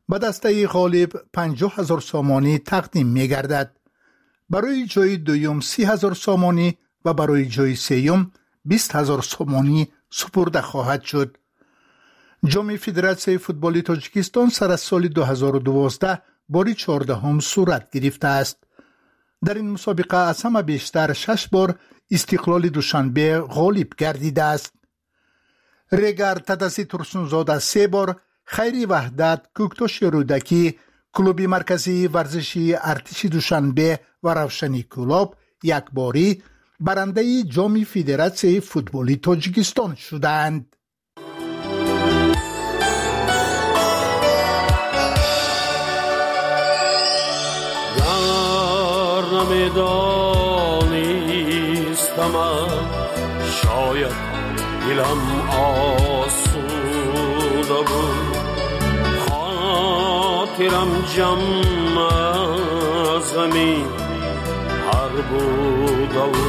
به دسته غالب 50,000 سامانی تقدیم می گردد. برای جای دوم 30,000 سامانی و برای جای سوم 20,000 سامانی سپرده خواهد شد. جام فدراسیون فوتبال تاجیکستان سر از سال 2012 بار 14 صورت گرفته است. در این مسابقه از همه بیشتر 6 بار استقلال دوشنبه غالب گردیده است. ریگر تدسی ترسونزاده 3 بار، خیری وحدت کوکتاش رودکی، کلوب مرکزی ورزشی ارتش دوشنبه و روشنی کلاب 1 باری برنده جام فدراسیون فوتبال تاجیکستان شدند. نمیدانستم شاید دلم آسوده بود، خاطرم جمع از غمی هر بوده و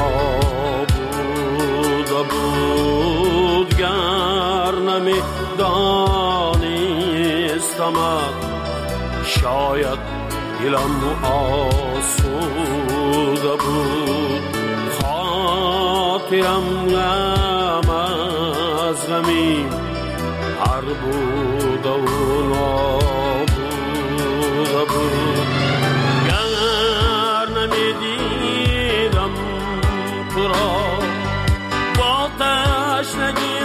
نابوده بود. گر نمیدانستم شاید دلم آسوده بود، خاطرم غم از غمی هر بوده و نابوده بود. گر نمیدیدم تو را با تشنگی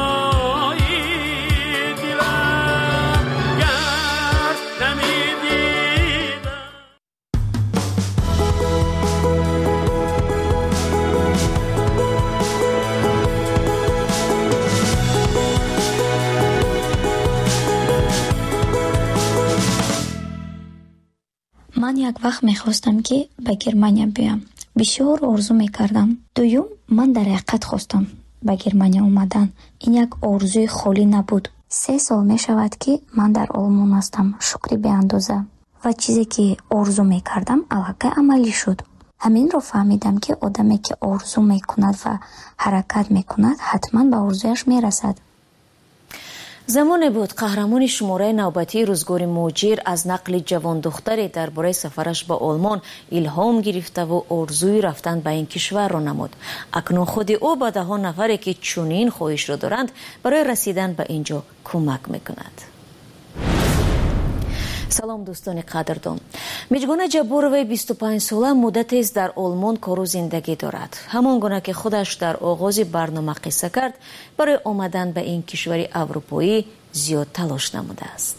من یک وقت میخواستم که به گرمانیا بیام. بسیار آرزو میکردم. دوم من در حقیقت خواستم به گرمانیا اومدن. این یک آرزوی خالی نبود. 3 سال میشود که من در آلمان هستم. شکری به اندازه. و چیزی که آرزو میکردم الحقیقت عملی شد. همین رو فهمیدم که آدمی که آرزو میکند و حرکت میکند حتما به آرزویش میرسد. زمانی بود قهرمان شماره نوبتی روزگار موجیر از نقل جوان دختری درباره سفرش به آلمان الهام گرفته و آرزوی رفتن به این کشور را نمود. اکنون خود او به 10 نفری که چنین خواهش را دارند برای رسیدن به اینجا کمک میکند. سلام دوستان قدردان. میجگونه جبوروی 25 ساله مدتی است در آلمان کار و زندگی دارد. همان گونه که خودش در آغاز برنامه قصه کرد، برای آمدن به این کشور اروپایی زیاد تلاش نموده است.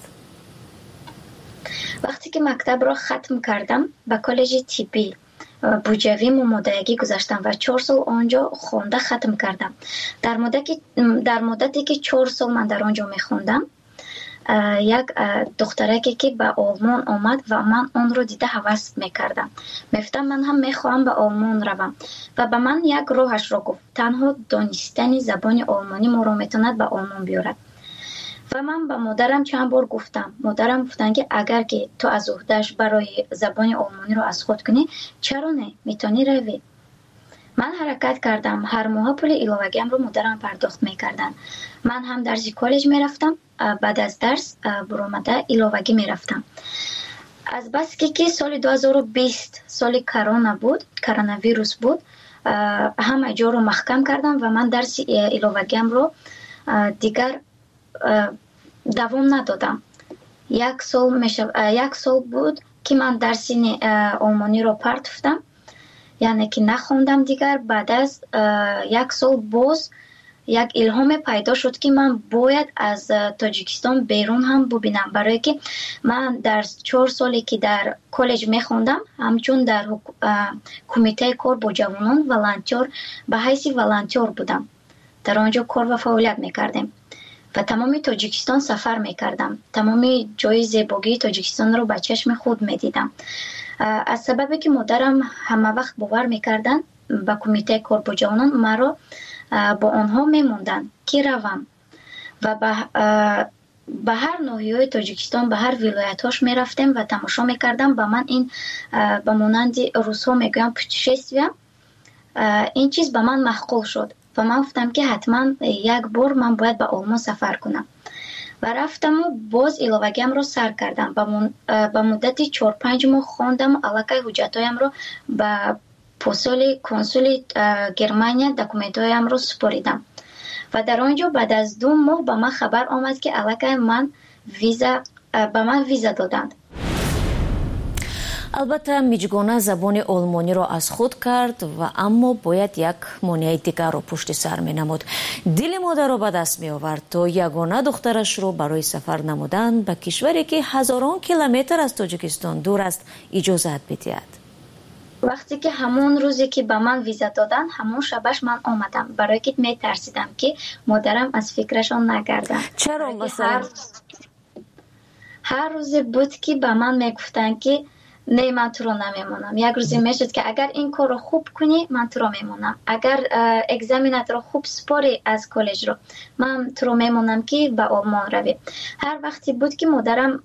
وقتی که مکتب را ختم کردم به کالج طبی بوجوی مدرکی گذاشتم و 4 سال آنجا خونده ختم کردم. در مدتی که 4 سال من در آنجا میخوندم، یک دخترکی که به آلمان آمد و من آن رو دیده هوس میکردم. میفتم من هم میخواهم به آلمان روم و به من یک راهش را گفت. تنها دانستن زبان آلمانی ما را میتواند به آلمان بیارد. و من به مادرم چند بار گفتم. مادرم گفتن که اگر که تو از عهده‌اش برای زبان آلمانی رو از خود کنی، چرا نه؟ میتونی روی. من حرکت کردم. هر ماه پول ایلاوگیم رو مادرم پرداخت میکردن. من هم درس کالج میرفتم. بعد از درس برآمده ایلاوگی میرفتم. از بس که سال 2020 سال کرونا بود، کرونا ویروس بود، همه جا رو محکم کردم و من درس ایلاوگیم رو دیگر دوام ندادم. 1 سال بود که من درس آلمانی رو پرتفتم، یعنی که نخوندم دیگر. بعد از 1 سال باز یک الهام پیدا شد که من باید از تاجیکستان بیرون هم ببینم، برای که من در 4 سالی که در کالج میخوندم همچون در کمیته کار با جوانان ولنتیر به حیث ولنتیر بودم. در آنجا کار و فعالیت میکردیم و تمام تاجیکستان سفر میکردم. تمام جای زیبایی تاجیکستان رو به چشم خود میدیدم. از سببی که مادرم همه وقت باور میکردن به کمیته کار با جوانان، مرا با آنها میموندن که روم و به هر ناحیه تاجیکستان، به هر ولایت‌هاش میرفتم و تماشا میکردم. به من این به مانند روس‌ها میگویم پوتشستویه، این چیز به من معقول شد و من گفتم که حتما یک بار من باید به آلمان سفر کنم. و رفتم و باز ایلوگیم رو سر کردم. با مدتی 4-5 ماه خواندم و علاقه حجتایم رو به کنسول گرمانیا دکومنتایم رو سپریدم و در آنجا بعد از 2 ماه به من خبر آمد که علاقه من ویزا دادند. البته میجگونه زبان آلمانی را از خود کرد و اما باید یک مانع دیگر را پشت سر می نمود. دل مادر را به دست می آورد تا یگانه دخترش را برای سفر نمودن به کشوری که هزاران کیلومتر از تاجیکستان دور است اجازت بدهد. وقتی که همون روزی که به من ویزا دادن همون شبش من آمدم، برای که می ترسیدم که مادرم از فکرشان نگردن. چرا مثلا؟ هر روز بود که به من می گفتن که نه من تو رو نمیمونم. یک روزی میشد که اگر این کار رو خوب کنی من تو رو میمونم، اگر اگزامینات رو خوب سپاری از کالج رو من تو رو میمونم که به آلمان روی. هر وقتی بود که مادرم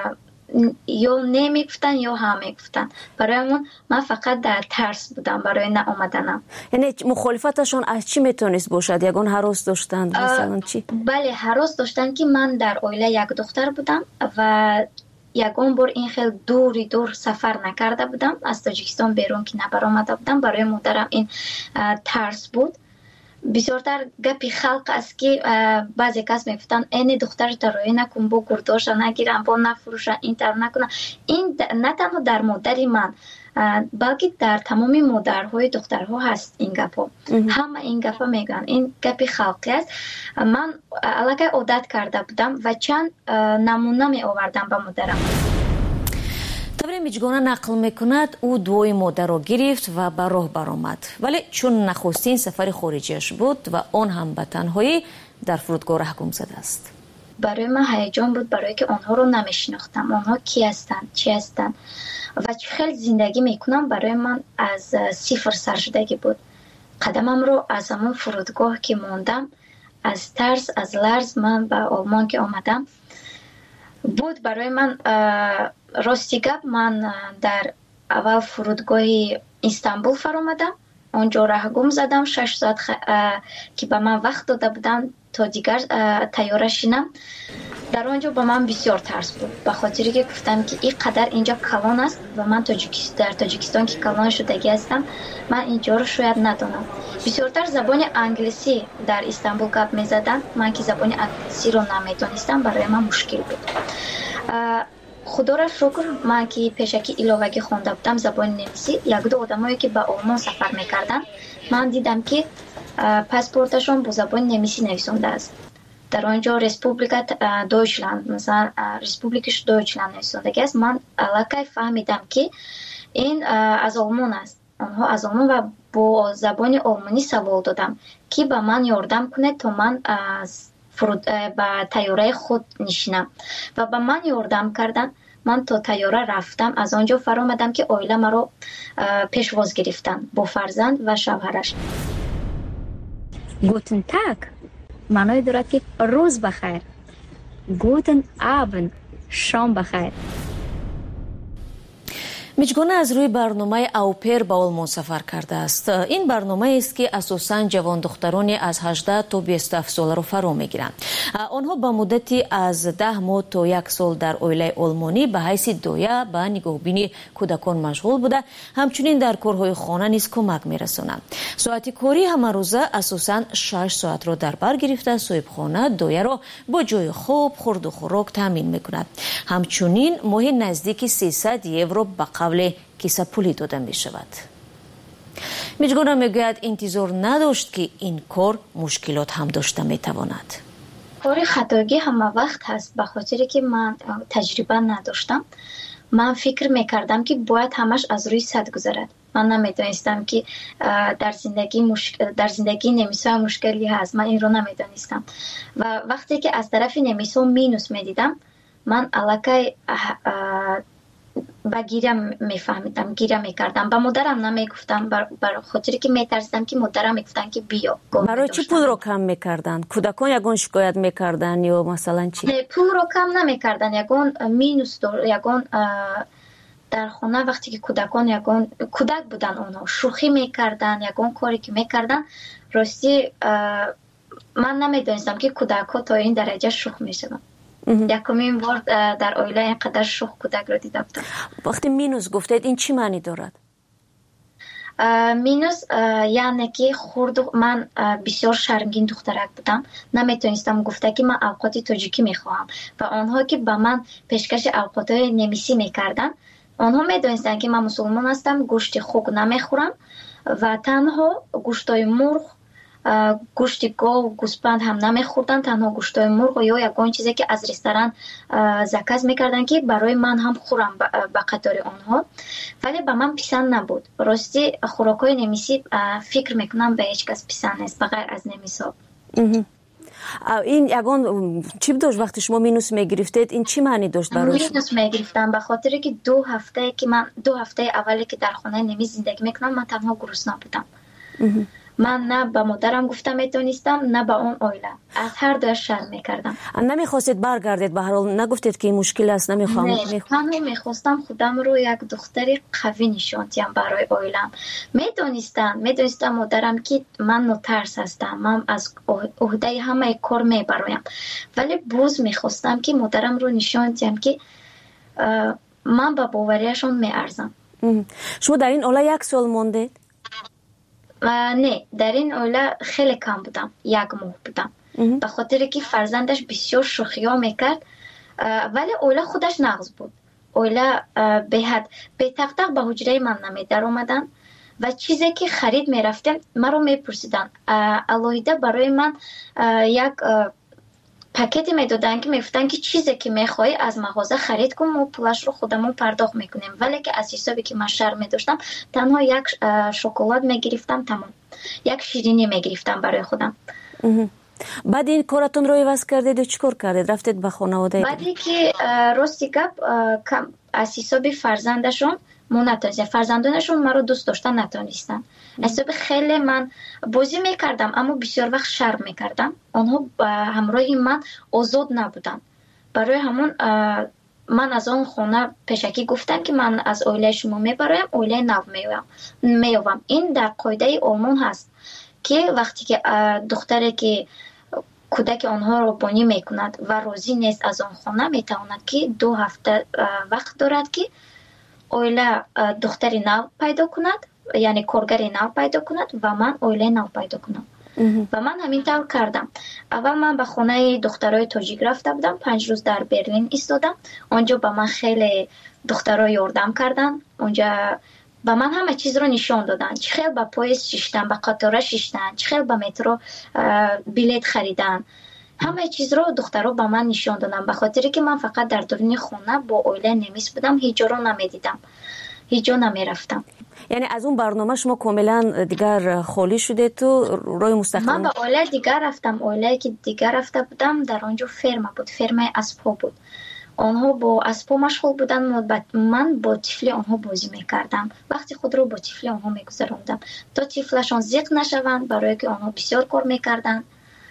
یا نمیگفتن یا هم میگفتن، برایمون من فقط در ترس بودم برای نه آمدنم. یعنی مخالفتشون از چی میتونست باشد؟ یگان هراس داشتند مثلا چی؟ بله هراس داشتن که من در عائله یک دختر بودم و یگان بار این خیلی دور سفر نکرده بودم، از تاجیکستان بیرون که نبر آمده بودم. برای مادرم این ترس بود. بسیارتر گپی خلق است که بعضی کس میگفتن این دختر تروی نکن، با گرداش نگیرن، با نفروشن، این تر نکنن. این نه تنها در مادری من بلکه در تمامی مادرهای دخترها هست این گپا. همه این گپا میگن، این گپی خلقی است. من علاقه عادت کرده بودم و چند نمونه می آوردم به مادرم. طبری میجگانه نقل میکند او دوی مادر را گرفت و به راه برآمد، ولی چون نخستین سفر خارجیش بود و آن هم به تنهایی در فرودگاه ره گم زده است. برای من هیجان بود، برای که آنها رو نمیشناختم. آنها کی هستند، چی هستند و خیلی زندگی میکنم. برای من از صفر سر شدگی بود. قدمم رو از همون فرودگاه که موندم، از ترس از لرز من به آلمان که آمدم بود. برای من راستی گپ من در اول فرودگاه استانبول فرامدم، اونجا راه گم زدم 6 ساعت که به من وقت داده بودن تا دیگر تیاره شینم. در آنجا به من بسیار ترس بود، به خاطری که گفتم که این قدر اینجا کلان است و من در تاجیکستان که کلان شدگی هستم، من اینجا رو شاید ندانم. بسیارتر زبان انگلیسی در استانبول گپ می زدن، من که زبان انگلیسی رو نمیدانستم، برای من مشکل بود. خدا را شکر من که پیشکی ایلوگی خونده بودم زبان نمیسی، یک دو آدمایی که به آلمان سفر میکردن من دیدم که پاسپورتشون با زبان نمیسی نویسنده است. در آنجا رسپوبلیکت دویچلند، مثلا رسپوبلیکش دویچلند نویسنده است. من علاقه فهمیدم که این از آلمان است. آنها از آلمان و با زبان آلمانی سوال دادم که به من یاردم کنه تا من با تیاره خود نشینم و به من یاردم کردن. من تا تیاره رفتم، از آنجا فرامدم که عائله مرا پیشواز گرفتن با فرزند و شوهرش. گوتن تاگ معنای دارد که روز بخیر. گوتن آبند شام بخیر. میجگونه از روی برنامه اوپر به آلمان سفر کرده است. این برنامه است که اساساً جوان دخترانی از 18 تا 27 ساله را فرا میگیرند. آنها به مدتی از 10 ماه تا 1 سال در عائله آلمانی به حیث دایه به نگهبانی کودکان مشغول بوده، همچنین در کارهای خانه نیز کمک میرسانند. ساعت کاری همه روزه اساساً 6 ساعت را در بر گرفته صاحبخانه دایه را با جای خواب، خورد و خوراک تامین میکند. همچنین ماهی نزدیک 300 یورو به قبل کیسه پولی داده می شود. میجگونه میگوید انتظار نداشت که این کار مشکلات هم داشته می تواند. کار خطاگی همه وقت هست، به خاطری که من تجربه نداشتم. من فکر میکردم که باید همش از روی سد گذرد. من نمیدانستم که در زندگی نمیسا مشکلی هست. من این رو نمیدانستم و وقتی که از طرف نمیسا مینوس میدیدم، من علاقه با گیرم میفهمیدم، گیرم میکردم. با مادرم نمیگفتم، برای خاطری که میترسیدم که مادرم میگفتن که بیا. برای چی پول رو کم میکردن؟ کودکان یگان شکایت میکردن یا مثلا چی؟ نه، پول رو کم نمیکردن. یگان مینوس یگان در خونه وقتی که کودکان یگان کودک بودن، اونا شوخی میکردن، یگان کاری که میکردن. راستی من نمیدونستم که کودک ها تا این درجه شوخ میشدن. یکمین بار در اویله اینقدر شوخ کودک رو دیده بودم. وقتی مینوس گفتید این چی معنی دارد؟ مینوس یعنی که من بسیار شرمگین دخترک بودم، نمیتونستم گفته که من اوقات تاجیکی میخواهم و آنها که به من پیشکش اوقاتهای نمیسی میکردن، آنها میدونستن که من مسلمان هستم، گوشت خوک نمیخورم و تنها گوشتای مرغ، گوشت گاو، گوسپند هم نمیخوردن، تنها گوشتای مرغ یا یگان چیزی که از رستوران زکات میکردن که برای من هم خورم به قطار آنها، ولی به من پسند نبود. راستی خوراکای نمیسی فکر میکنم به هیچ کس پسند نیست بغیر از نمیسا. این یگان چی داشت وقتی شما مینوس میگرفتید؟ این چی معنی داشت برای شما؟ مینوس میگرفتم به خاطر که 2 هفته اولی که در خانه نمی زندگی میکنم من تنها گرسنه بودم. من نه به مادرم گفتم میتونستم نه به اون اویله، از هر دو شرم میکردم. نمیخواستید برگردید؟ به هر حال نگفتید که این مشکل است نمیخوام؟ نه، تنها میخواستم خودم رو یک دختری قوی نشون دهم برای اویلم. میدونستم مادرم که من نترس هستم، من از عهده همه کار میبرایم، ولی باز میخواستم که مادرم رو نشون دهم که من با باوریشون میارزم. شما در این اوله 1 سال موندید؟ نه، در این اوله خیلی کم بودم، 1 ماه بودم، به خاطر که فرزندش بسیار شوخی ها میکرد، ولی اوله خودش نغز بود. اوله به تق به حجره من نمی در اومدن و چیزی که خرید میرفتم مرا میپرسیدن، الهیده برای من یک پاکتی میدادن که میفتن که چیزی که میخوای از مغازه خرید کن و پولش رو خودمون پرداخت میکنیم، ولی که از حسابی که من شرم میداشتم تنها 1 شکلات میگرفتم، تمام 1 شیرینی میگرفتم برای خودم. بعد این کارتون رو عوض کردید و چیکار کردید؟ رفتید به خانواده؟ بعدی که راستی گپ از حساب فرزندشون فرزندانشون مرا دوست داشتن نتونستن. حساب خیلی من بازی میکردم اما بسیار وقت شرم میکردم، آنها همراه من آزاد نبودن، برای همون من از اون خونه پیشکی گفتن که من از اویله شما میبرایم، اویله نو میوام. این در قاعده آلمان هست که وقتی که دختری که کودک آنها رو بانی میکند و راضی نیست از آن خانه، میتواند که 2 هفته وقت دارد که اویله دختری نو پیدا کند، یعنی کارگری نو پیدا کند و من اویله نو پیدا کنم. و من همین طور کردم. اول من به خانه دخترای تاجیک رفته بودم، 5 روز در برلین ایستادم. اونجا به من خیلی دخترای یاردم کردن، اونجا به من همه چیز رو نشان دادن، چه خیلی به پاییز شیشتن، به قطار شیشتن، چه خیلی به مترو بلیت خریدن، همه چیز رو دخترها به من نشان دادن، به خاطر که من فقط در درون خونه با اویله نمیس بودم، هیچ جا رو نمیدیدم، هیچ جا نمیرفتم. یعنی از اون برنامه شما کاملا دیگر خالی شده تو روی مستقیم؟ من به اویله دیگر رفتم، اویله که دیگر رفته بودم در آنجا فرما بود، فرمای اسبا بود، آنها با اسبا مشغول بودن، من با طفلی آنها بازی میکردم، وقتی خود رو با طفلی آنها میگذراندم تا طفلشان زیق نشوند، برای که آنها بسیار کار میکردن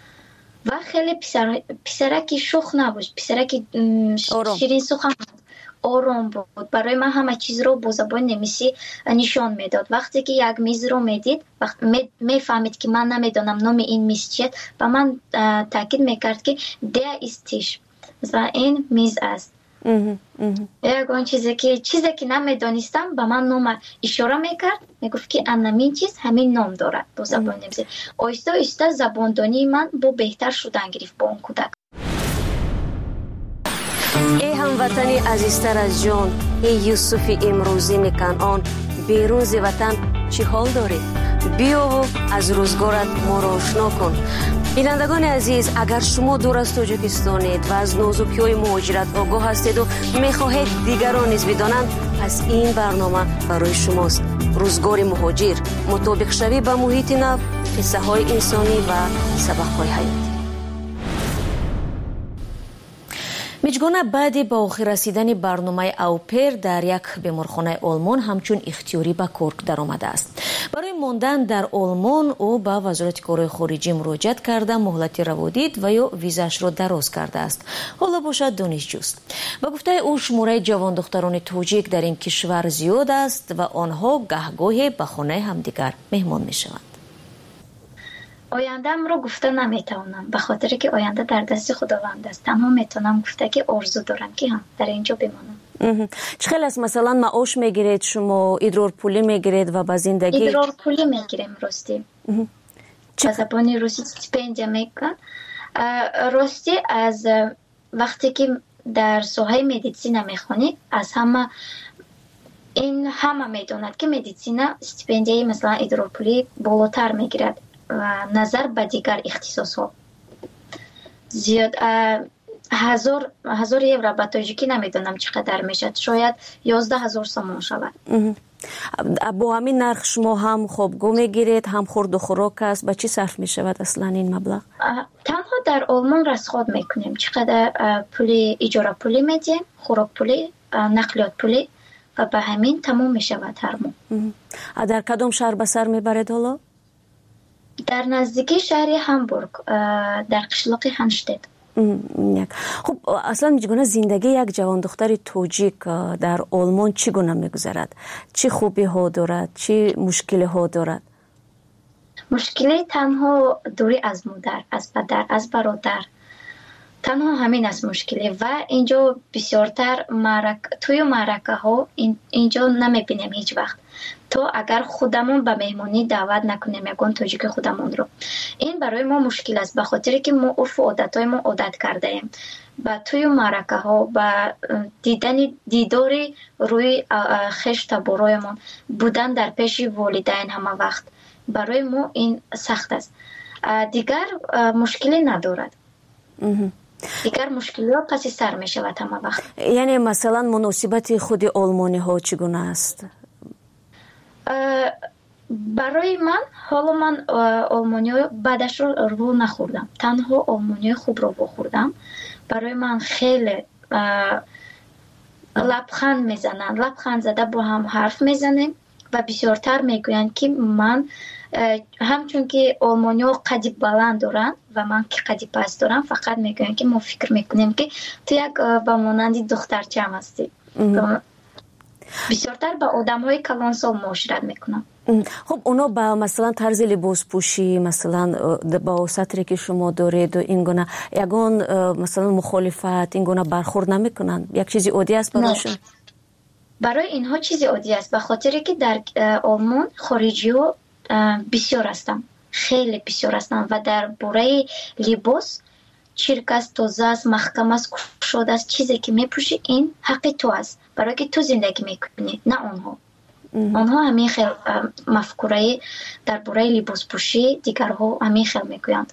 و خیلی پسرکی شوخ نبود، پسرکی شیرین سخن آرام بود، برای من همه چیز رو با زبان نمیسی نشان میداد. وقتی که یک میز رو میدید، وقتی میفهمید که من نمیدونم نام این میز چیه، و من تاکید میکرد که ده استیش و این میز است. یکان چیزی که نمیدونستم به من نام اشاره میکرد، میگفت که همین چیز همین نام دارد با زبان نمیسی. آیسته آیسته زباندانی من با بهتر شدن گرفت با اون کودک. ای هموطنی عزیزتر از جان، ای یوسف امروزی کنعان، بیرون ز وطن چی حال داری؟ بیا و از روزگارت ما را آشنا کن. بینندگان عزیز، اگر شما دور از تاجیکستانید و از نازکی‌های مهاجرت آگاه هستید و میخواهید دیگران نیز بدانند، پس این برنامه برای شماست. روزگار مهاجر، مطابق شوی با محیط نو، قصه های انسانی و سبق های حیاتی. میجگانه بعد با آخر رسیدن برنامه اوپر در یک بیمارخانه آلمان همچون اختیاری به کار در آمده است. برای ماندن در آلمان او به وزارت کارهای خارجی مراجعت کرده مهلت روا دید و یا ویزاش را دراز کرده است. حالا باشد دانشجوست. به گفته او شماره جوان دختران تاجیک در این کشور زیاد است و آنها گهگاهی به خانه همدیگر مهمان میشوند. ояндаамро гуфта наметавонам, ба хотире ки оянда дар дасти худованд аст. танҳо метавонам гуфта ки орзу дорам ки дар инҷо бимонам. чӣ хел аст масалан маош мегиред шумо, идрорпулӣ мегиред ва ба зиндагӣ? идрорпулӣ мегирем ростӣ. ба забони русӣ стипендия мегӯянд. ростӣ аз вақте ки дар соҳаи медицина мехонед, аз ҳама медонад ки медицина стипендияи масалан идрорпулӣ болотар мегирад назар ба дигар ихтисосҳо. зиёд 1000 евро ба тоҷикӣ намедонам чӣ қадар мешавад, шояд 11000 сомон шавад. бо ҳамин нарх шумо ҳам хобгӯ мегиред, ҳам хурду хӯрок аст, ба чӣ сарф мешавад аслан ин маблағ? танҳо дар олмон расход мекунем, чӣ қадар пули иҷора пулӣ медиҳем, хӯрок пулӣ, нақлиёт пулӣ ва ба ҳамин тамом мешавад ҳар моҳ. дар кадом шаҳр ба сар мебаред ҳоло? дар наздикии шаҳри Ҳамбург, дар қишлоқи Ҳанштед. хуб аслан чӣ гуна зиндагии як ҷавондухтари тоҷик дар олмон чӣ гуна мегузарад? чӣ хубиҳо дорад, чӣ мушкилиҳо дорад? мушкили танҳо дурӣ аз модар, аз падар, аз бародар, танҳо ҳамин аст мушкилӣ. ва инҷо бисёртар тӯю маъракаҳо инҷо намебинем ҳеҷ вақт, то агар худамон ба меҳмонӣ даъват накунем ягон тоҷики худамонро. ин барои мо мушкил аст, ба хотире ки мо урфу одатҳои мо одат кардаем. ба тӯю маъракаҳо, ба дидори рӯи хеш табороямон, будан дар пеши волидайн ҳама вақт, барои мо ин сахт аст. дигар мушкилӣ надорад. дигар мушкилиҳо паси сар мешавад ҳама вақт. яъне масалан муносибати худи олмониҳо чӣ гуна аст? барои ман ҳоло ман олмониҳо баъдашро рӯ нахӯрдам, танҳо олмониҳои хубро вохӯрдам. барои ман хеле лабханд мезананд, лабханд зада бо ҳам ҳарф мезанем ва бисёртар мегӯянд ки ман ҳамчун ки олмониҳо қади баланд доранд ва ман ки қади паст дорам, фақат мегӯянд ки мо фикр мекунем ки ту як ба монанди духтарчам ҳастӣ. бисёртар ба одамҳои калонсол муошират мекунам. хуб оно ба масалан тарзи либоспӯшӣ, масалан ба сатре ки шумо доред ин гуна ягон масалан мухолифат, ин гуна бархӯрд намекунанд? як чизи оддӣ аст барошон? барои инҳо чизи оддӣ аст, ба хотире ки дар олмон хориҷиҳо бисёр ҳастанд, хеле бисёр ҳастанд ва дар бораи либос чирк аст, тоза аст, маҳкам аст, кушод аст. чизе ки мепӯшӣ ин ҳаққи ту аст, барое ки ту зиндагӣ мекунӣ, на онҳо. онҳо ҳамин хел мафкураи дар бораи либоспӯшӣ дигарҳо ҳамин хел мегӯянд.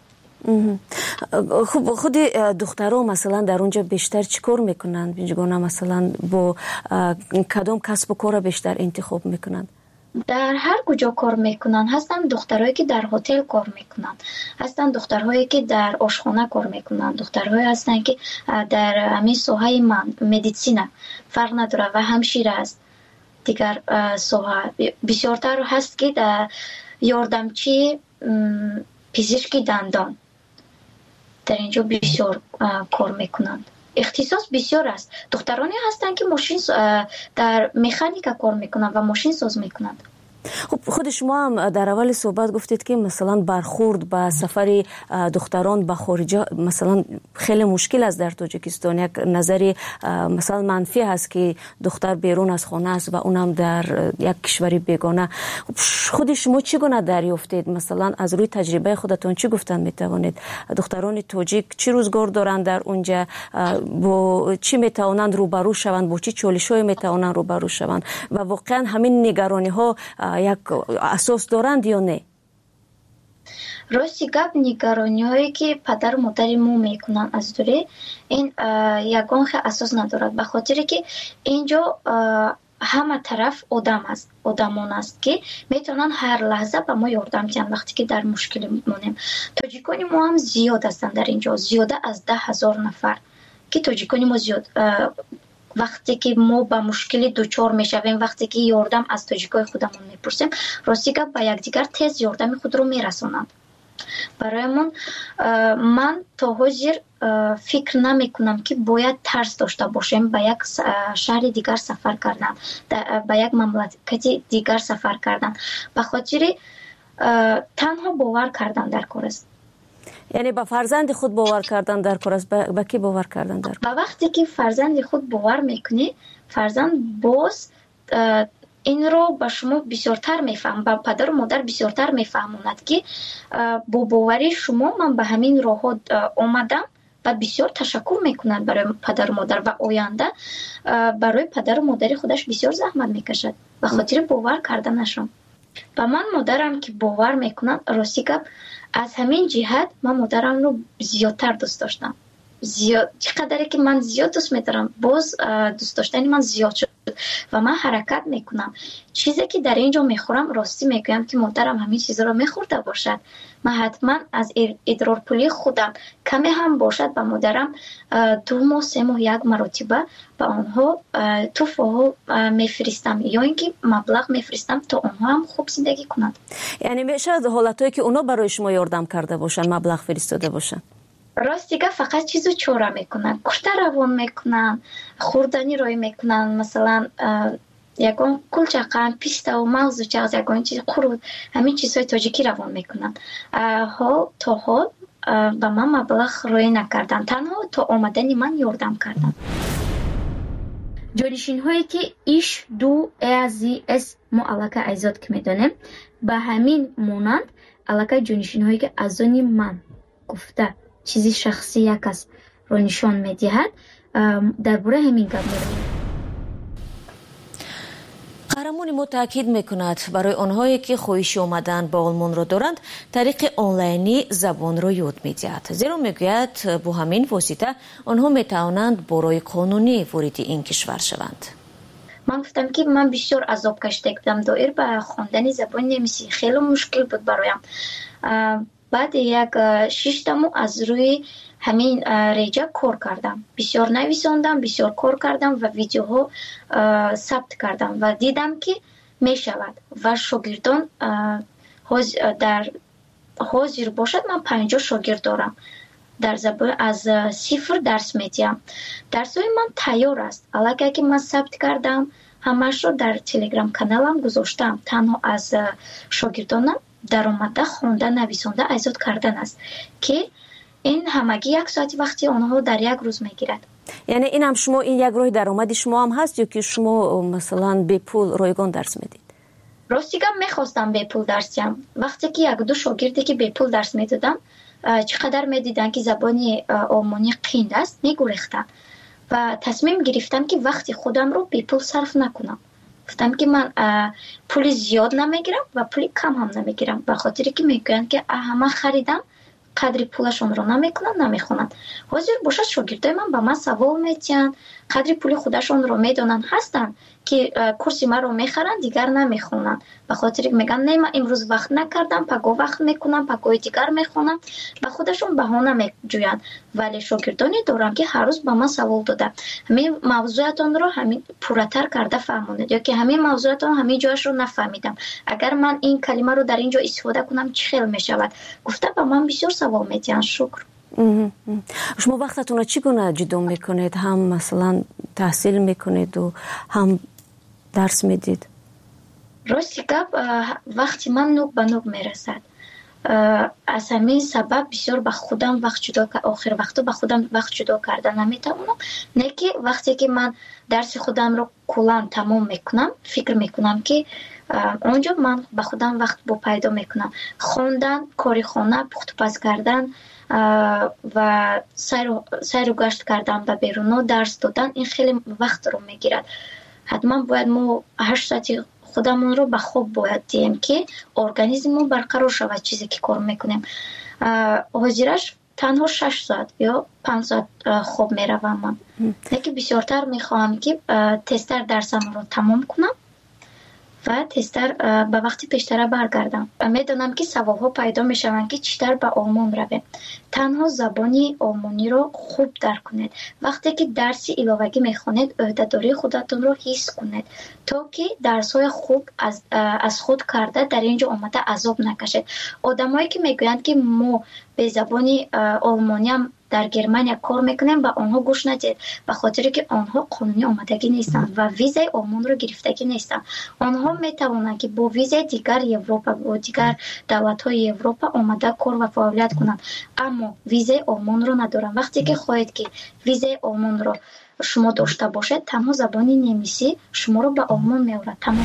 хуб худи духтаро масалан дар онҷо бештар чӣ кор мекунанд? бинҷгона масалан бо кадом касбу кора бештар интихоб мекунанд? дар ҳар куҷо кор мекунанд. ҳастанд духтарҳое ки дар ҳотел кор мекунанд, ҳастанд духтарҳое ки дар ошхона кор мекунанд, духтарҳое ҳастанд ки дар ҳамин соҳаи медисина фарқ надорад ва ҳамшира аст. дигар соҳа бисёртар ҳаст ки дар ёрдамчи пизишки дандон дар инҷо бисёр кор мекунанд. ихтисос бисёр аст. духтароне ҳастанд ки дар механика кор мекунанд ва мошинсоз мекунанд. خب خود شما هم در اول صحبت گفتید که مثلا برخورد با سفر دختران به خارج مثلا خیلی مشکل است در تاجیکستان. یک نظری مثلا منفی هست که دختر بیرون از خانه است و اونم در یک کشوری بیگانه. خود شما چگونه دریافتید؟ مثلا از روی تجربه خودتون چی گفتن میتوانید؟ دختران تاجیک چی روزگار دارند در اونجا؟ با چی میتوانند روبرو شوند؟ با چی چالش‌هایی میتوانند روبرو شوند؟ و واقعا همین نگرانی ها یک اساس دارند یا نه؟ راستی گپ نگرانی‌هایی که پدر و مادر ما میکنن از دوره این یگان خیلی اساس ندارد، به خاطر که اینجا همه طرف آدمان است که میتونن هر لحظه به ما یاردم دهند وقتی که در مشکل مونیم. تاجیکان ما هم زیاد هستند در اینجا، زیاده از 10,000 نفر که تاجیکان ما زیاد وقتی که ما با مشکلی دوچار میشویم، وقتی که یاردم از تاجیکای خودمون میپرسیم، راستی که با یکدیگر تیز یاردم خود رو میرسونند. برایمون من تا حاضر فکر نمیکنم که باید ترس داشته باشیم با یک شهر دیگر سفر کردن، با یک مملکت دیگر سفر کردن. به خاطر تنها باور کردن در کار است. یعنی با فرزند خود باور کردن در کار است. با کی باور کردن در کار؟ وقتی که فرزند خود باور میکنی، فرزند باز این رو به شما بسیارتر میفهم، به پدر و مادر بسیارتر میفهموند که با باوری شما من به همین راه آمدم و بسیار تشکر میکنند برای پدر و مادر و آینده برای پدر و مادر خودش بسیار زحمت میکشد به خاطر باور کردنشون. و من مادرم که باور میکنم، راستی گپ از همین جهت من مادرم رو زیادتر دوست داشتم. زیاد چقدر که من زیاد دوست می‌دارم، باز دوست داشتنی من زیاد شد و من حرکت میکنم. چیزی که در اینجا میخورم راستی میگم که مادرم همین چیزا رو میخورده باشد، من حتما از ادرارپولی خودم کمی هم باشد به مادرم 2 ماه 3 ماه 1 مرتبه به آنها تحفه میفرستم یا اینکه مبلغ میفرستم تا آنها هم خوب زندگی کنند. یعنی میشه حالتایی که اونا برای شما یاردم کرده باشن، مبلغ فرستاده باشن؟ راست دیگه فقط چیزو چوره میکنن، کشته روان میکنن، خوردنی روی میکنن، مثلا یکون کلچقن، پیستا و موز و چغز یکون چیز قرود، همین چیزهای تاجیکی روان میکنن. تا حال به من مبلغ روی نکردن، تنها تا آمدنی من یاردم کردن. جانشین هایی که ایش دو ازی اس ما علاقه ایزاد که میدانیم به همین مونند علاقه جانشین هایی که از آنی من گفته چیزی شخصی یک کس رو نشان میدهد درباره همین گپ می‌رود. قهرمان ما تاکید میکند برای آنهایی که خواهش آمدن به آلمان را دارند طریق آنلاینی زبان را یاد میدهد، زیرا میگوید با همین واسطه آنها میتوانند برای قانونی وارد این کشور شوند. من گفتم که من بسیار عذاب کشیدم دایر به خواندن زبان نمیسی، خیلی مشکل بود برایم. بعد یک 6 ماه از روی همین ریجا کار کردم، بسیار نویساندم، بسیار کار کردم و ویدیوها ثبت کردم و دیدم که می شود و شاگردان در حاضر باشد. من 50 شاگرد دارم در زبان از 0 درس میدیم. درسای من تیار است، علاقه که من ثبت کردم همش رو در تلگرام کانالم گذاشتم. تنها از شاگردانم در اومده خوانده نویسنده ایجاد کردن است که این همگی 1 ساعت وقتی آنها در یک روز میگیرد. یعنی این هم شما این یک راه درآمدی شما هم هست یا که شما مثلا به پول رایگان درس میدید؟ راستیگم میخواستم به پول درس دهم. وقتی که 1-2 شاگردی که به پول درس میدادم چقدر میدیدن که زبانی آلمانی قیند است میگریختن و تصمیم گرفتم که وقتی خودم رو به پول صرف نکنم. گفتم که من پول زیاد نمیگیرم و پول کم هم نمیگیرم، به خاطر که میگن که همه خریدم قدری پولشون رو نمیکنن نمیخونن. حاضر باشد شاگردای من به من سوال میتین، قدری پول خودشون رو میدونن هستن که کورسی من رو میخرن دیگر نمیخونن، به خاطر که میگن نه من امروز وقت نکردم پگاه وقت میکنم پگاه دیگر میخونم، به خودشون بهانه میجوین. ولی شاگردانی دارم که هر روز به من سوال داده همین موضوعاتون رو همین پورتر کرده فهموند یا که همین موضوعاتون همین جایش رو نفهمیدم، اگر من این کلمه رو در اینجا استفاده کنم چه خیلی میشود. گفته به من بسیار سوال میتین. شکر. شما وقتتون رو چگونه جدا میکنید؟ هم مثلا تحصیل میکنید و هم درس میدید؟ راستی گپ وقتی من نوک به نوک میرسد، از همین سبب بسیار به خودم وقت جدا آخر وقتا به خودم وقت جدا کردن نمیتونم. نه که وقتی که من درس خودم رو کلا تمام میکنم فکر میکنم که اونجا من به خودم وقت با پیدا میکنم. خواندن، کاری خانه، پخت و پز کردن و سیر و گشت کردن به بیرون درس دادن این خیلی وقت رو میگیرد. حتما باید ما 8 ساعت خودمون رو به خواب باید دیم که ارگانیسممون برقرار شود چیزی که کار میکنیم. حاضرش تنها 6 ساعت یا 5 ساعت خواب میروم من. لیکن بسیارتر میخواهم که تستر درسم رو تمام کنم و تستر به وقتی پیشتر برگردم. میدونم که سوالها پیدا میشوند که چطور به آلمان رویم. تنها زبانی آلمانی رو خوب درک کنید. وقتی که درسی علاوه‌ای میخونید عهده‌داری خودتون رو حس کنید تا که درس‌های خوب از خود کرده در اینجا اومده عذاب نکشید. آدمایی که میگویند که ما به زبانی آلمانی هم در گرمانیا کار میکنیم با آنها گوش ندید، به خاطری که آنها قانونی آمدگی نیستند و ویزای آلمان رو گرفتگی نیستند. آنها میتوانند که با ویزای دیگر اروپا و دیگر دولت‌های اروپا آمده کار و فعالیت کنند، اما ویزای آلمان رو ندارند. وقتی که خواهید که ویزای آلمان رو شما داشته باشید، تنها زبانی نمیسی شما رو به آلمان می‌آورد. تمام.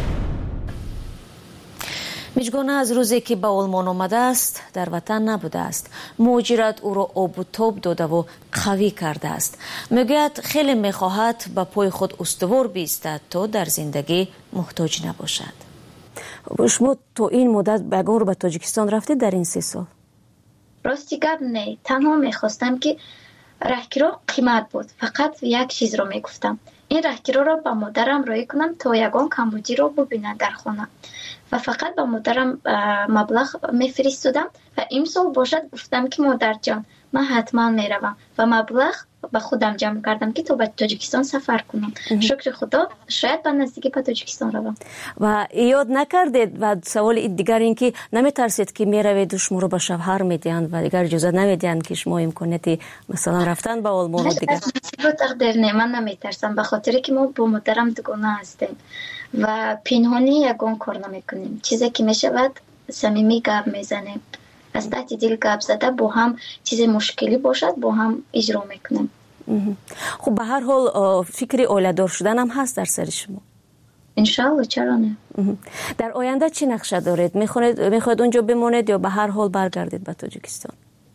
میجگانه از روزی که به آلمان آمده است در وطن نبوده است. مهاجرت او را آب و تاب داده و قوی کرده است. میگوید خیلی میخواهد به پای خود استوار بایستد تا در زندگی محتاج نباشد. شما تو این مدت بگاه رو به تاجیکستان رفتید در این 3 سال؟ راستی گپ نه، تنها میخواستم که راهگیرا قیمت بود. فقط یک چیز رو میگفتم، این راهگیرا رو با مادرم رای کنم تا یگان کمبودی رو ببینه در خانه و فقط با مادرم مبلغ میفرستادم و امسال باشد گفتم که مادر جان من حتما میروم و مبلغ با خودم جمع کردم که تا به تاجیکستان سفر کنم. شکر خدا شاید به نزدیکی به تاجیکستان روم. و یاد نکردید و سوال دیگر این که نمیترسید که میروید و شما رو به شوهر میدین و دیگر اجازه نمیدین که شما امکانیتی مثلا رفتن به آلمان و دیگر؟ تقدیر نه، من نمیترسم به خاطر که ما با مادرم دوگانه هستیم و پنهانی یگان کار نمیکنیم. چیزی که میشود صمیمی گپ میزنیم، از تحت دل گپ زده با هم چیز مشکلی باشد با هم اجرا میکنیم. خب به هر حال فکر اولادار شدن هم هست در سر شما؟ انشالله، چرا نه. در آینده چی نقشه دارید؟ میخواید اونجا بمانید یا به هر حال برگردید به تاجیکستان؟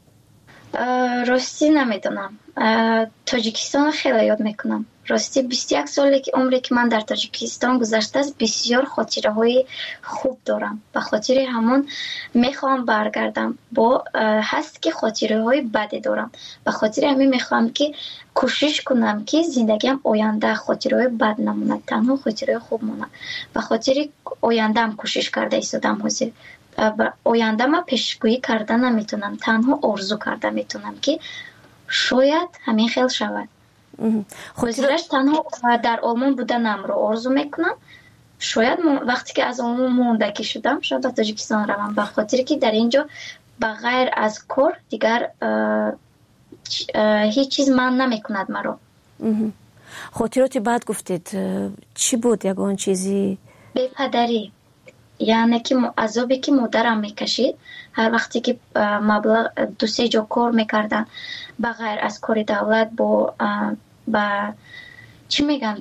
راستی نمیدونم. تاجیکستان خیلی یاد میکنم. راستی 21 سالی که عمری که من در تاجیکستان گذشته است، بسیار خاطره های خوب دارم. به خاطر همون میخوام برگردم. با هست که خاطره های بدی دارم، به خاطر همین میخوام که کوشش کنم که زندگیم آینده خاطره های بد نمونه، تنها خاطره خوب مونه. به خاطر آینده هم کوشش کرده ایستادم. حاضر آینده ما پیشگویی کرده نمیتونم، تنها آرزو کرده میتونم که شاید همین خیل شود. خاطرش تنها در آلمان بودنم رو آرزو میکنم. شاید وقتی که از آلمان موندگی شدم شاید به تاجیکستان روم، به خاطر که در اینجا بغیر از کار دیگر هیچ چیز من نمیکند مرا. خاطراتی بعد گفتید چی بود یگان چیزی؟ بی‌پدری، یعنی که عذابی که مادرم میکشید هر وقتی که مبلغ 2-3 جا کار میکردن بغیر از کار دولت با چی میگن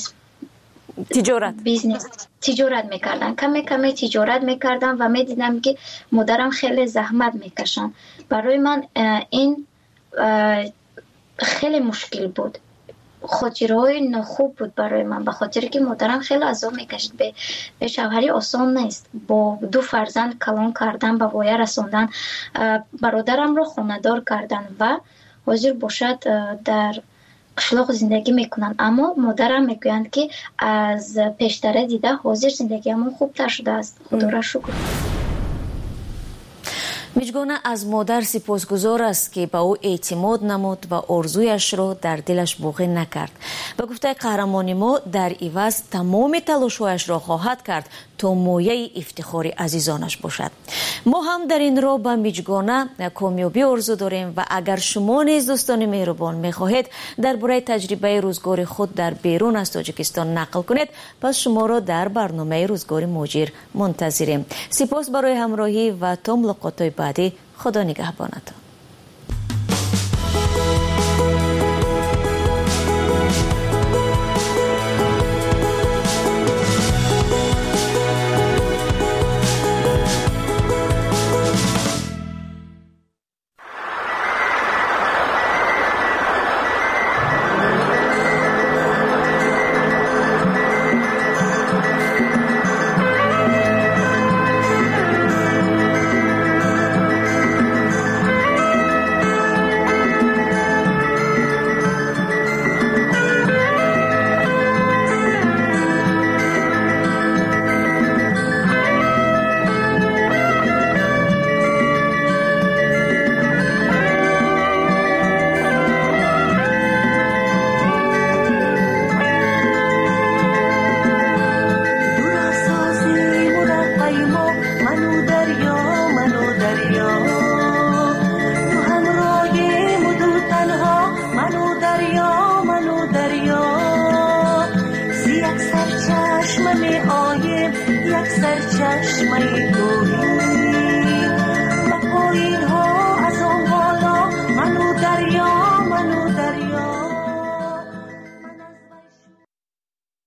تجارت میکردن. کمی تجارت میکردن و میدیدم که مادرم خیلی زحمت میکشن. برای من این خیلی مشکل بود، خاطره‌های ناخوب بود برای من، به خاطر که مادرم خیلی عذاب میکشید. به شوهری آسان نیست، با 2 فرزند کلان کردن، به وایه رساندن، برادرم رو خانه‌دار کردن و حاضر باشد در قشلاق زندگی میکنن. اما مادرم میگویند که از پیشتره دیده حاضر زندگیمون خوبتر شده است. خدا را شکر. میجگانه از مادر سپاسگزار است که به او اعتماد نمود و آرزویش را در دلش باقی نکرد. به گفته قهرمان ما در عوض تمام تلاش‌هایش را خواهد کرد تا مایه افتخار عزیزانش باشد. ما هم در این راه به میجگانه کامیابی آرزو داریم و اگر شما نیز دوستان مهربان میخواهید درباره تجربه روزگار خود در بیرون از تاجیکستان نقل کنید، پس شما را در برنامه روزگار مهاجر منتظریم. سپاس برای همراهی و تا ملاقات‌های بعدی. خدا نگهبانتان. سرچشمه گوهی